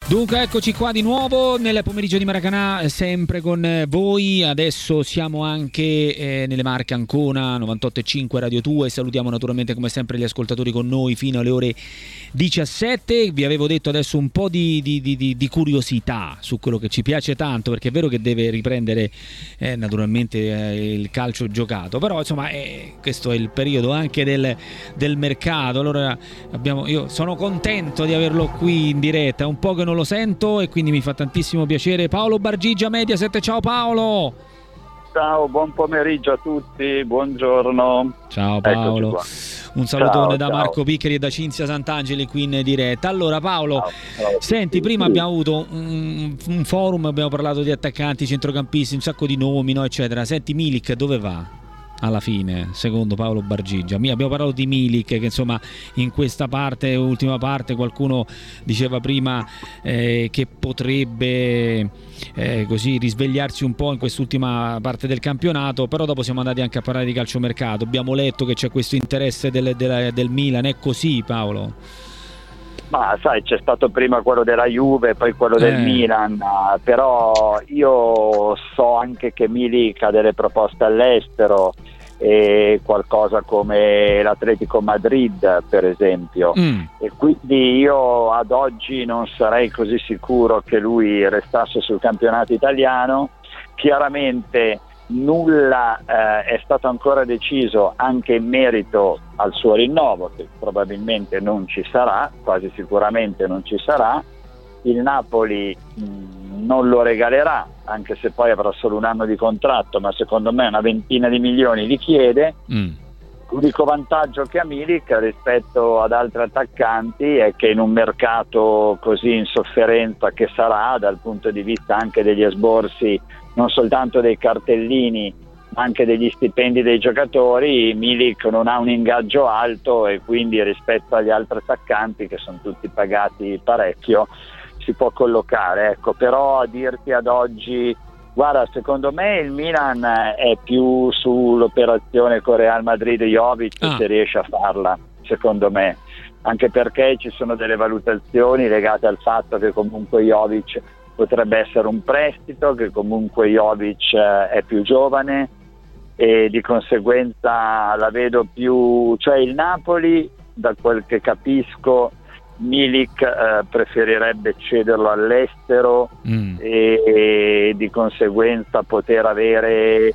Dunque eccoci qua di nuovo nel pomeriggio di Maracanã, sempre con voi. Adesso siamo anche nelle Marche, Ancona 98.5 Radio 2, e salutiamo naturalmente come sempre gli ascoltatori con noi fino alle ore 17. Vi avevo detto adesso un po' di curiosità su quello che ci piace tanto, perché è vero che deve riprendere naturalmente il calcio giocato, però insomma questo è il periodo anche del mercato. Allora io sono contento di averlo qui in diretta, è un po' che non lo sento e quindi mi fa tantissimo piacere. Paolo Bargigia, Mediaset. Ciao Paolo. Ciao, buon pomeriggio a tutti, buongiorno. Ciao Paolo. Un salutone da ciao. Marco Piccheri e da Cinzia Sant'Angeli qui in diretta. Allora Paolo, ciao. Senti, prima abbiamo avuto un forum, abbiamo parlato di attaccanti, centrocampisti, un sacco di nomi, no, eccetera. Senti, Milik dove va? Alla fine, secondo Paolo Bargigia, abbiamo parlato di Milik, che insomma in questa ultima parte, qualcuno diceva prima che potrebbe così risvegliarsi un po' in quest'ultima parte del campionato, però dopo siamo andati anche a parlare di calciomercato. Abbiamo letto che c'è questo interesse del Milan, è così, Paolo? Ma sai, c'è stato prima quello della Juve, poi quello del Milan, però io so anche che Milik ha delle proposte all'estero, e qualcosa come l'Atletico Madrid per esempio, e quindi io ad oggi non sarei così sicuro che lui restasse sul campionato italiano. Chiaramente nulla è stato ancora deciso anche in merito al suo rinnovo, che probabilmente non ci sarà, quasi sicuramente non ci sarà. Il Napoli non lo regalerà, anche se poi avrà solo un anno di contratto, ma secondo me una ventina di milioni li chiede. L'unico vantaggio che ha Milik rispetto ad altri attaccanti è che in un mercato così in sofferenza che sarà, dal punto di vista anche degli esborsi, non soltanto dei cartellini ma anche degli stipendi dei giocatori, Milik non ha un ingaggio alto e quindi rispetto agli altri attaccanti, che sono tutti pagati parecchio, si può collocare, ecco. Però a dirti ad oggi, guarda, secondo me il Milan è più sull'operazione con Real Madrid Jovic, se riesce a farla, secondo me, anche perché ci sono delle valutazioni legate al fatto che comunque Jovic potrebbe essere un prestito, che comunque Jovic è più giovane e di conseguenza la vedo più, cioè il Napoli, da quel che capisco, Milik preferirebbe cederlo all'estero e di conseguenza poter avere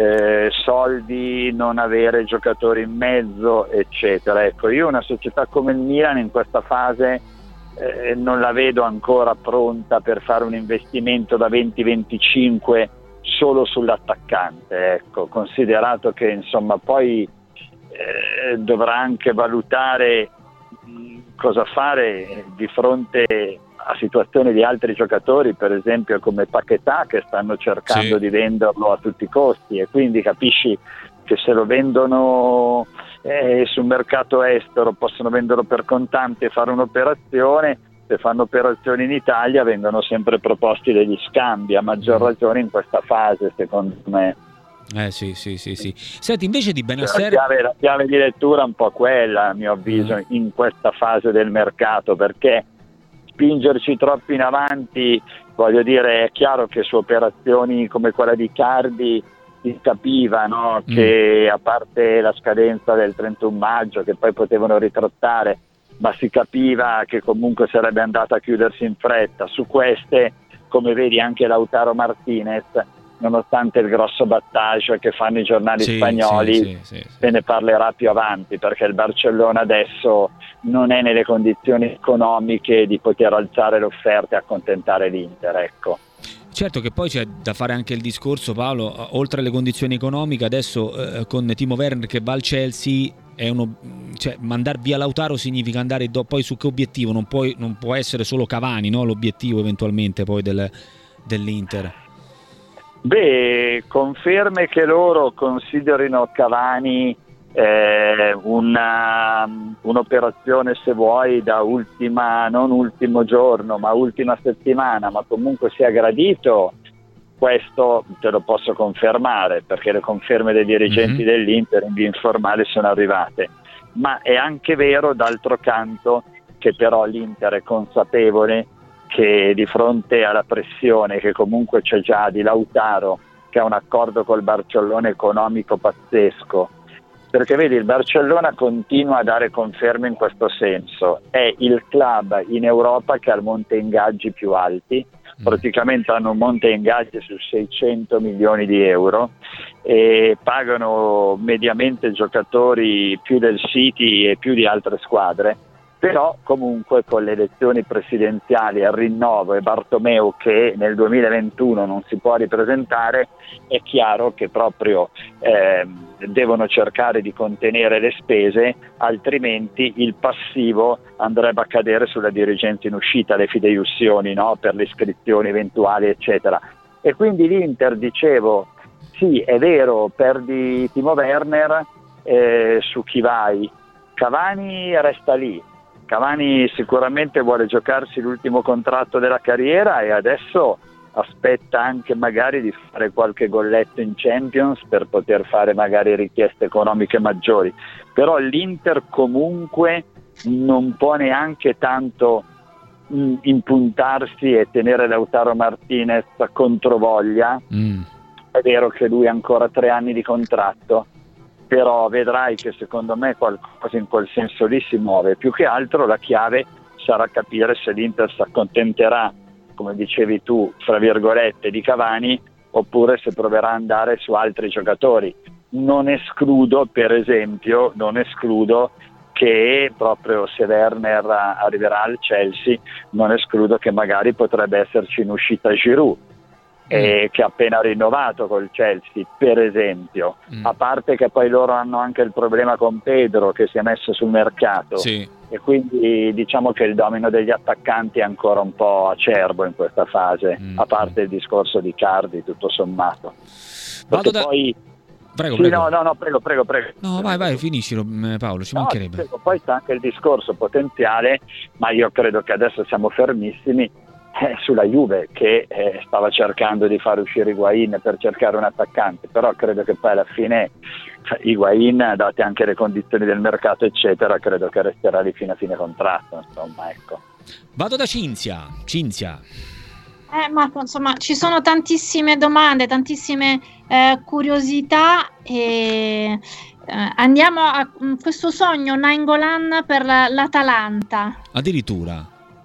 soldi, non avere giocatori in mezzo, eccetera. Ecco, io una società come il Milan in questa fase non la vedo ancora pronta per fare un investimento da 20-25 solo sull'attaccante, ecco, considerato che insomma poi dovrà anche valutare cosa fare di fronte a situazioni di altri giocatori, per esempio come Paquetá, che stanno cercando di venderlo a tutti i costi, e quindi capisci che se lo vendono sul mercato estero possono venderlo per contanti e fare un'operazione. Se fanno operazioni in Italia vengono sempre proposti degli scambi, a maggior ragione in questa fase, secondo me. Sì. Senti, invece di Bennacer, la chiave di lettura è un po' quella, a mio avviso, in questa fase del mercato, perché spingerci troppo in avanti, voglio dire, è chiaro che su operazioni come quella di Cardi si capiva, no? Che a parte la scadenza del 31 maggio, che poi potevano ritrattare, ma si capiva che comunque sarebbe andata a chiudersi in fretta. Su queste, come vedi, anche Lautaro Martinez, nonostante il grosso battaggio che fanno i giornali spagnoli, se ne parlerà più avanti, perché il Barcellona adesso non è nelle condizioni economiche di poter alzare le offerte e accontentare l'Inter, ecco. Certo che poi c'è da fare anche il discorso, Paolo, oltre alle condizioni economiche, adesso con Timo Werner che va al Chelsea, cioè mandar via Lautaro significa andare poi su che obiettivo? Non può essere solo Cavani, no? L'obiettivo eventualmente poi dell'Inter. Beh, conferme che loro considerino Cavani un'operazione, se vuoi, da ultima, non ultimo giorno, ma ultima settimana, ma comunque sia gradito, questo te lo posso confermare, perché le conferme dei dirigenti dell'Inter in via informale sono arrivate. Ma è anche vero, d'altro canto, che però l'Inter è consapevole che di fronte alla pressione che comunque c'è già di Lautaro, che ha un accordo col Barcellona economico pazzesco, perché vedi, il Barcellona continua a dare conferme in questo senso, è il club in Europa che ha il monte ingaggi più alti, praticamente hanno un monte ingaggi su 600 milioni di euro e pagano mediamente giocatori più del City e più di altre squadre, però comunque con le elezioni presidenziali al rinnovo e Bartomeu che nel 2021 non si può ripresentare, è chiaro che proprio devono cercare di contenere le spese, altrimenti il passivo andrebbe a cadere sulla dirigenza in uscita, le fideiussioni, no? Per le iscrizioni eventuali eccetera. E quindi l'Inter, dicevo, sì è vero, perdi Timo Werner, su chi vai? Cavani resta lì. Cavani sicuramente vuole giocarsi l'ultimo contratto della carriera e adesso aspetta anche magari di fare qualche golletto in Champions per poter fare magari richieste economiche maggiori, però l'Inter comunque non può neanche tanto impuntarsi e tenere Lautaro Martinez controvoglia. È vero che lui ha ancora 3 anni di contratto, però vedrai che secondo me qualcosa in quel senso lì si muove. Più che altro la chiave sarà capire se l'Inter si accontenterà, come dicevi tu, fra virgolette, di Cavani, oppure se proverà ad andare su altri giocatori. Non escludo, per esempio, che proprio se Werner arriverà al Chelsea, non escludo che magari potrebbe esserci in uscita Giroud, che ha appena rinnovato col Chelsea, per esempio. A parte che poi loro hanno anche il problema con Pedro che si è messo sul mercato, sì. E quindi diciamo che il domino degli attaccanti è ancora un po' acerbo in questa fase, a parte il discorso di Cardi tutto sommato. Poi Prego, sì, prego. No, prego. No, vai, finiscilo Paolo, ci mancherebbe. Poi c'è anche il discorso potenziale, ma io credo che adesso siamo fermissimi sulla Juve che stava cercando di far uscire Higuain per cercare un attaccante, però credo che poi alla fine Higuain, date anche le condizioni del mercato eccetera, credo che resterà lì fino a fine contratto, insomma, ecco. Vado da Cinzia. Marco, insomma, ci sono tantissime domande, tantissime curiosità e andiamo a questo sogno Nainggolan per l'Atalanta. Addirittura.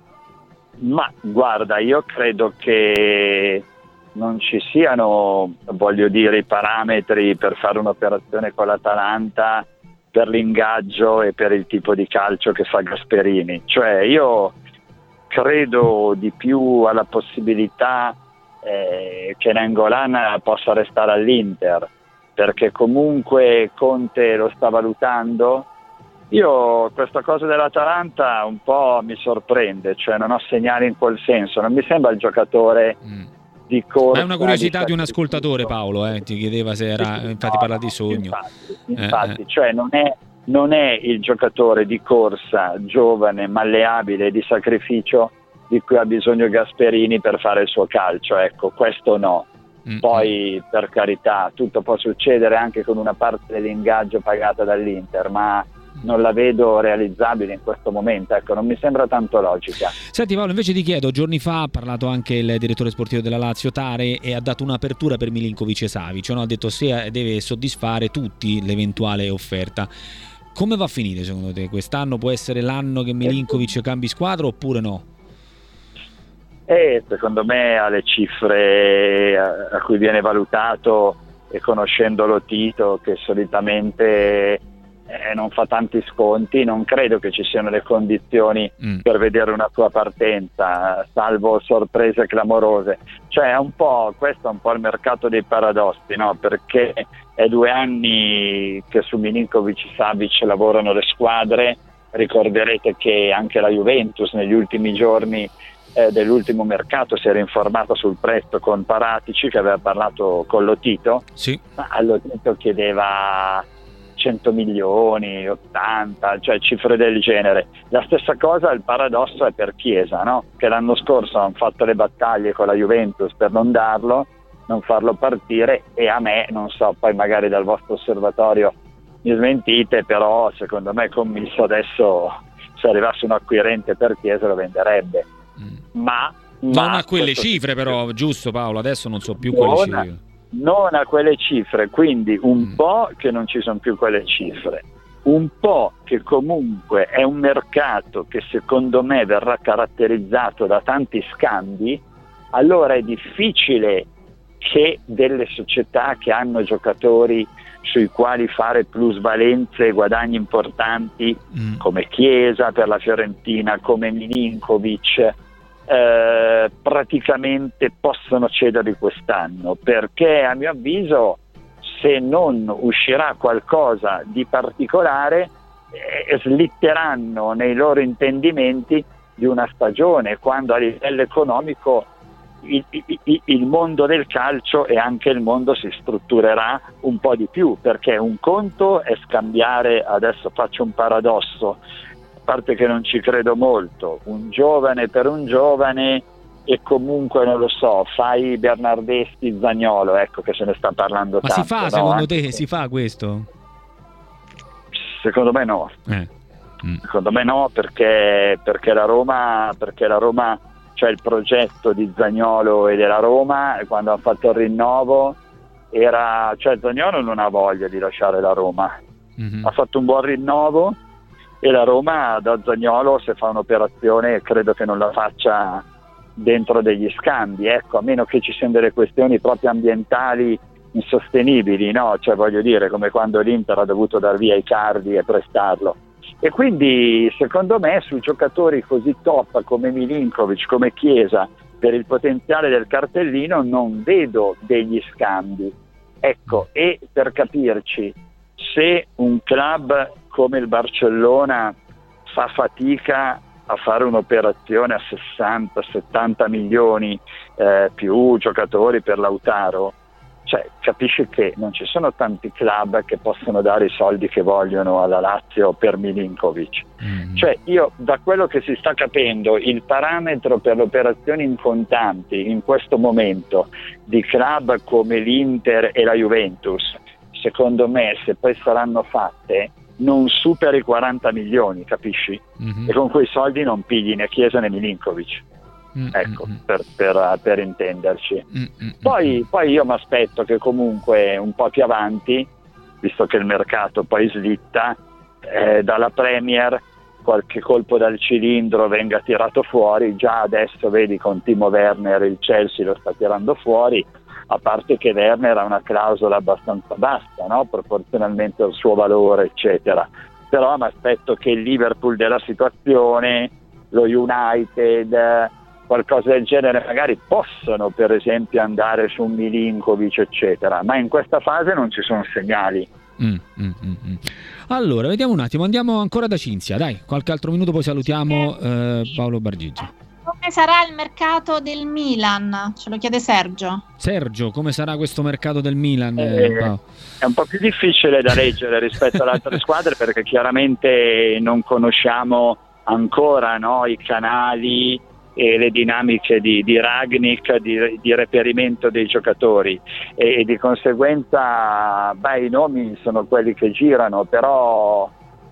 Ma guarda, io credo che non ci siano, voglio dire, i parametri per fare un'operazione con l'Atalanta per l'ingaggio e per il tipo di calcio che fa Gasperini. Cioè io credo di più alla possibilità che Nainggolan possa restare all'Inter, perché comunque Conte lo sta valutando. Io questa cosa dell'Atalanta un po' mi sorprende, cioè non ho segnali in quel senso, non mi sembra il giocatore di corsa. Ma è una curiosità di un ascoltatore, Paolo, ti chiedeva se era, infatti parla di sogno. Infatti, cioè non è il giocatore di corsa giovane, malleabile, di sacrificio di cui ha bisogno Gasperini per fare il suo calcio, ecco, questo no. Poi per carità tutto può succedere anche con una parte dell'ingaggio pagata dall'Inter, ma non la vedo realizzabile in questo momento, ecco, non mi sembra tanto logica. Senti Paolo, invece ti chiedo, giorni fa ha parlato anche il direttore sportivo della Lazio Tare e ha dato un'apertura per Milinkovic e Savic, no? Ha detto se deve soddisfare tutti l'eventuale offerta. Come va a finire secondo te? Quest'anno può essere l'anno che Milinkovic cambi squadra oppure no? Secondo me alle cifre a cui viene valutato e conoscendolo Tito, che solitamente non fa tanti sconti, non credo che ci siano le condizioni per vedere una sua partenza, salvo sorprese clamorose. Cioè questo è un po' il mercato dei paradossi, no? Perché è 2 anni che su Milinkovic e Savic lavorano le squadre. Ricorderete che anche la Juventus negli ultimi giorni dell'ultimo mercato si era informata sul prezzo con Paratici, che aveva parlato con Lotito. Sì. Ma Lotito chiedeva 100 milioni, 80, cioè cifre del genere. La stessa cosa, il paradosso è per Chiesa, no? Che l'anno scorso hanno fatto le battaglie con la Juventus per non farlo partire, e a me, non so, poi magari dal vostro osservatorio mi smentite, però secondo me Commisso adesso se arrivasse un acquirente per Chiesa lo venderebbe. non a quelle cifre però, giusto Paolo? Adesso non so più quelle cifre. Non a quelle cifre, quindi un po' che non ci sono più quelle cifre, un po' che comunque è un mercato che secondo me verrà caratterizzato da tanti scambi. Allora è difficile che delle società che hanno giocatori sui quali fare plusvalenze e guadagni importanti come Chiesa per la Fiorentina, come Milinkovic, praticamente possono cederli quest'anno, perché a mio avviso se non uscirà qualcosa di particolare slitteranno nei loro intendimenti di una stagione, quando a livello economico il mondo del calcio e anche il mondo si strutturerà un po' di più, perché un conto è scambiare, adesso faccio un paradosso, a parte che non ci credo molto, un giovane per un giovane, e comunque non lo so, fai Bernardeschi, Zaniolo, ecco che se ne sta parlando tanto. Ma si fa, secondo te si fa questo? Secondo me no. Secondo me no, perché la Roma cioè il progetto di Zaniolo e della Roma, quando hanno fatto il rinnovo cioè Zaniolo non ha voglia di lasciare la Roma, ha fatto un buon rinnovo e la Roma da Zaniolo, se fa un'operazione, credo che non la faccia dentro degli scambi, ecco, a meno che ci siano delle questioni proprio ambientali insostenibili, no? Cioè voglio dire, come quando l'Inter ha dovuto dar via Icardi e prestarlo. E quindi secondo me su giocatori così top come Milinkovic, come Chiesa, per il potenziale del cartellino non vedo degli scambi, ecco. E per capirci, se un club come il Barcellona fa fatica a fare un'operazione a 60-70 milioni più giocatori per Lautaro, cioè capisci che non ci sono tanti club che possono dare i soldi che vogliono alla Lazio per Milinkovic. Cioè io, da quello che si sta capendo, il parametro per le operazioni in contanti in questo momento di club come l'Inter e la Juventus, secondo me, se poi saranno fatte, non supera i 40 milioni, capisci? E con quei soldi non pigli né Chiesa né Milinkovic. Ecco, per intenderci. Poi io mi aspetto che comunque un po' più avanti, visto che il mercato poi slitta, dalla Premier qualche colpo dal cilindro venga tirato fuori. Già adesso vedi con Timo Werner il Chelsea lo sta tirando fuori, a parte che Werner ha una clausola abbastanza bassa, no? Proporzionalmente al suo valore, eccetera. Però mi aspetto che il Liverpool della situazione, lo United, qualcosa del genere, magari possono per esempio andare su un Milinkovic, eccetera, ma in questa fase non ci sono segnali. Allora, vediamo un attimo, andiamo ancora da Cinzia, dai, qualche altro minuto poi salutiamo Paolo Bargigi. Come sarà il mercato del Milan? Ce lo chiede Sergio. Sergio, come sarà questo mercato del Milan? È un po' più difficile da leggere rispetto alle altre squadre, perché chiaramente non conosciamo ancora, no, i canali e le dinamiche di Rangnick, di reperimento dei giocatori, e di conseguenza i nomi sono quelli che girano, però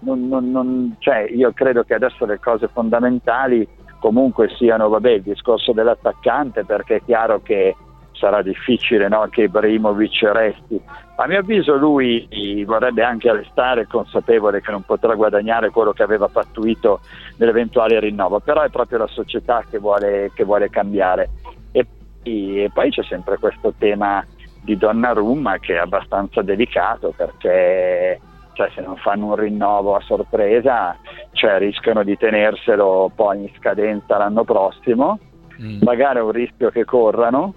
cioè, io credo che adesso le cose fondamentali comunque siano il discorso dell'attaccante, perché è chiaro che sarà difficile, no, che Ibrahimovic resti. A mio avviso lui vorrebbe anche restare, consapevole che non potrà guadagnare quello che aveva pattuito nell'eventuale rinnovo, però è proprio la società che vuole cambiare. E poi c'è sempre questo tema di Donnarumma che è abbastanza delicato, perché cioè, se non fanno un rinnovo a sorpresa, cioè, rischiano di tenerselo poi in scadenza l'anno prossimo, magari è un rischio che corrono,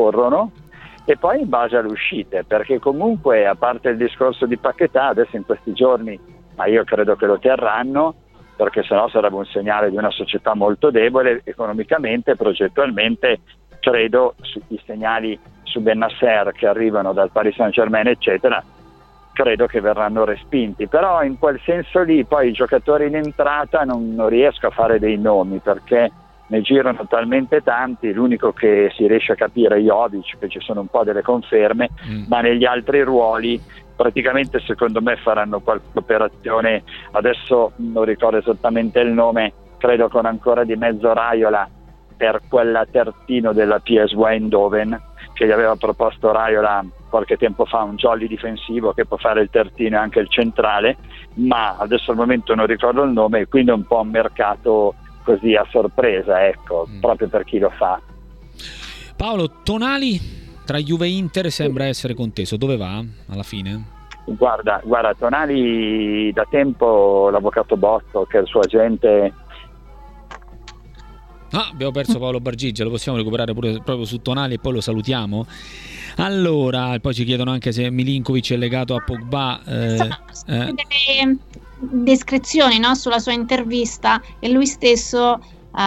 e poi in base alle uscite, perché comunque, a parte il discorso di Paquetá, adesso in questi giorni, ma io credo che lo terranno, perché sennò sarebbe un segnale di una società molto debole economicamente, progettualmente. Credo i segnali su Bennacer che arrivano dal Paris Saint-Germain, eccetera, credo che verranno respinti, però in quel senso lì poi i giocatori in entrata non riesco a fare dei nomi, perché ne girano talmente tanti. L'unico che si riesce a capire è Jovic, che ci sono un po' delle conferme, ma negli altri ruoli praticamente secondo me faranno qualche operazione, adesso non ricordo esattamente il nome, credo con ancora di mezzo Raiola, per quella terzino della PSV Eindhoven, che gli aveva proposto Raiola qualche tempo fa, un jolly difensivo che può fare il terzino e anche il centrale, ma adesso al momento non ricordo il nome, quindi è un po' un mercato così a sorpresa, ecco, proprio per chi lo fa. Paolo, Tonali tra Juve e Inter sembra essere conteso, dove va alla fine? Guarda, Tonali da tempo, l'avvocato Botto, che è il suo agente. Abbiamo perso Paolo Bargigia, lo possiamo recuperare pure proprio su Tonali e poi lo salutiamo. Allora, poi ci chiedono anche se Milinkovic è legato a Pogba. Delle descrizioni, no, sulla sua intervista, e lui stesso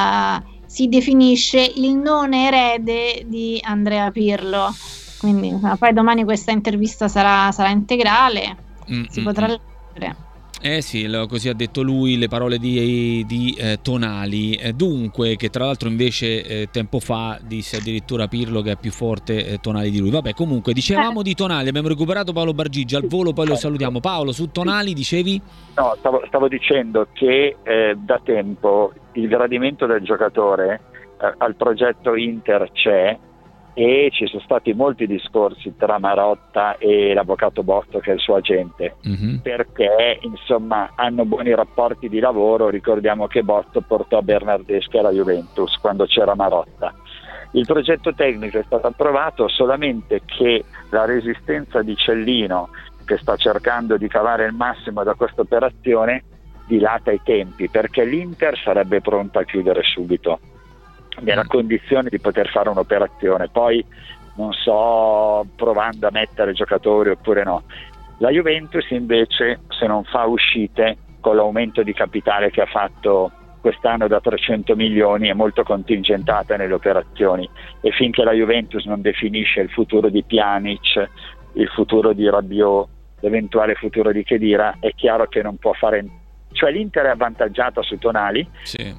si definisce il non erede di Andrea Pirlo. Quindi poi domani questa intervista sarà integrale, si potrà leggere. Sì, così ha detto lui, le parole di Tonali. Dunque, che tra l'altro invece tempo fa disse addirittura Pirlo che è più forte Tonali di lui. Vabbè, comunque dicevamo di Tonali, abbiamo recuperato Paolo Bargigia al volo, poi lo salutiamo. Paolo, su Tonali dicevi? No, stavo dicendo che da tempo il gradimento del giocatore al progetto Inter c'è, e ci sono stati molti discorsi tra Marotta e l'avvocato Botto, che è il suo agente, perché insomma hanno buoni rapporti di lavoro. Ricordiamo che Botto portò Bernardeschi alla Juventus quando c'era Marotta. Il progetto tecnico è stato approvato, solamente che la resistenza di Cellino, che sta cercando di cavare il massimo da questa operazione, dilata i tempi, perché l'Inter sarebbe pronta a chiudere subito, nella condizione di poter fare un'operazione, poi non so, provando a mettere giocatori oppure no. La Juventus invece, se non fa uscite, con l'aumento di capitale che ha fatto quest'anno da 300 milioni, è molto contingentata nelle operazioni, e finché la Juventus non definisce il futuro di Pjanic, il futuro di Rabiot, l'eventuale futuro di Khedira, è chiaro che non può fare. Cioè l'Inter è avvantaggiata su Tonali, sì.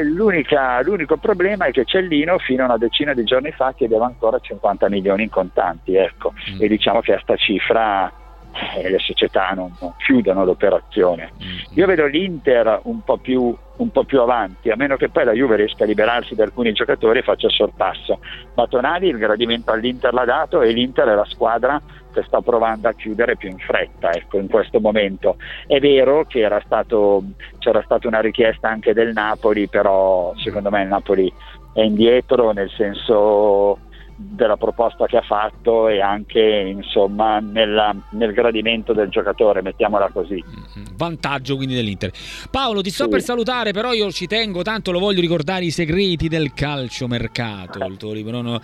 L'unico problema è che Cellino fino a una decina di giorni fa chiedeva ancora 50 milioni in contanti, ecco. E diciamo che a sta cifra le società non chiudono l'operazione. Io vedo l'Inter un po' più avanti, a meno che poi la Juve riesca a liberarsi di alcuni giocatori e faccia il sorpasso, ma Tonali il gradimento all'Inter l'ha dato, e l'Inter è la squadra che sta provando a chiudere più in fretta, ecco, in questo momento. È vero che c'era stata una richiesta anche del Napoli, però secondo me il Napoli è indietro, nel senso della proposta che ha fatto, e anche insomma nel gradimento del giocatore, mettiamola così. Vantaggio quindi dell'Inter. Paolo, ti sto per salutare, però io ci tengo tanto, lo voglio ricordare, i segreti del calciomercato, il tuo libro, no?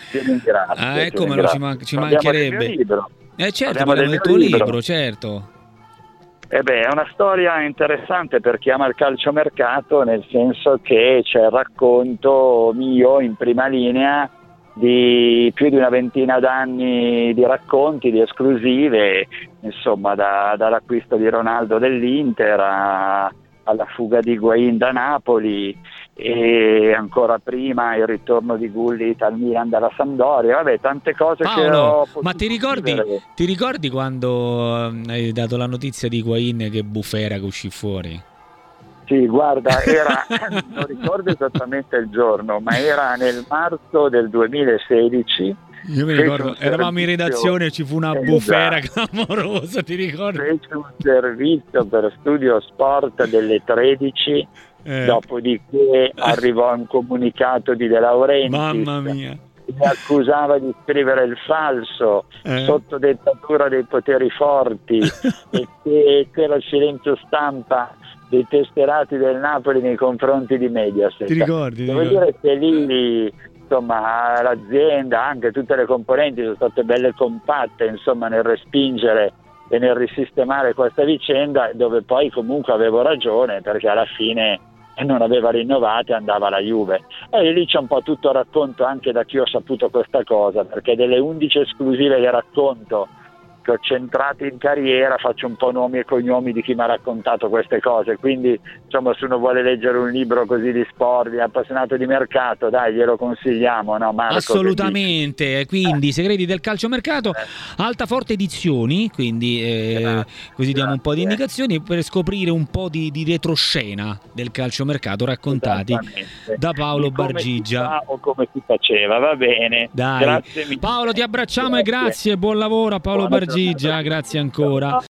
Ci mancherebbe. Certo, parliamo del tuo libro, certo. È una storia interessante per chi ama il calciomercato, nel senso che c'è il racconto mio in prima linea di più di una ventina d'anni di racconti, di esclusive, insomma, dall'acquisto di Ronaldo dell'Inter alla fuga di Higuaín da Napoli, e ancora prima il ritorno di Gullit al Milan dalla Sampdoria. Vabbè, tante cose. Paolo, che ho potuto ma ti ricordi quando hai dato la notizia di Higuaín, che bufera che uscì fuori? Sì, guarda, non ricordo esattamente il giorno, ma era nel marzo del 2016. Io mi ricordo, eravamo in redazione e ci fu una bufera clamorosa, ti ricordi? Fece un servizio per Studio Sport delle 13, dopodiché arrivò un comunicato di De Laurentiis. Mamma mia! Mi accusava di scrivere il falso sotto dettatura dei poteri forti e che c'era il silenzio stampa dei tesserati del Napoli nei confronti di Mediaset. Ti ricordi? Devo dire che lì, insomma, l'azienda, anche tutte le componenti sono state belle compatte, insomma, nel respingere e nel risistemare questa vicenda, dove poi comunque avevo ragione, perché alla fine non aveva rinnovato e andava alla Juve. E lì c'è un po' tutto racconto anche da chi ho saputo questa cosa, perché delle 11 esclusive che racconto che ho centrato in carriera, faccio un po' nomi e cognomi di chi mi ha raccontato queste cose, quindi insomma se uno vuole leggere un libro così di sport, di appassionato di mercato, dai, glielo consigliamo, no Marco? Assolutamente, quindi I segreti del calciomercato, Altaforte Edizioni, quindi così diamo un po' di indicazioni per scoprire un po' di retroscena del calciomercato raccontati da Paolo Bargigia. O come si faceva, va bene. Dai. Grazie mille. Paolo, ti abbracciamo e grazie, buon lavoro a Paolo Bargigia, grazie ancora.